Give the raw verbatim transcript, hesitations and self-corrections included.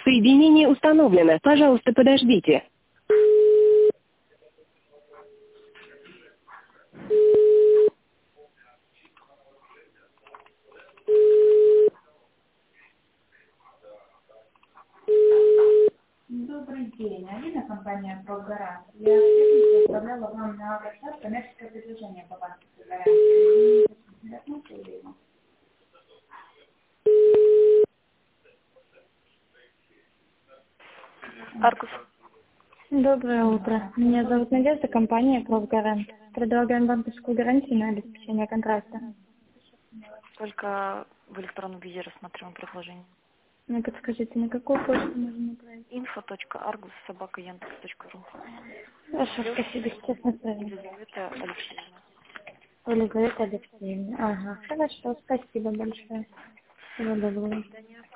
Соединение установлено. Пожалуйста, подождите. Добрый день. Алина, компания «Прогарант». Я в пятницу отправляла вам на WhatsApp коммерческое предложение по банковской гарантии. Я смотрела его. Аркус. Доброе утро. Меня зовут Надежда, компания «Прогарант». Предлагаем банковскую гарантию на обеспечение контракта. Только в электронном виде рассматриваем предложение. Ну, подскажите, на какую почту можно направить? инфо точка аргус собака яндекс точка ру. Хорошо, спасибо, сейчас направим. Елизавета Алексеевна. Елизавета Алексеевна. Ага, хорошо, спасибо большое. Всего доброго. До свидания.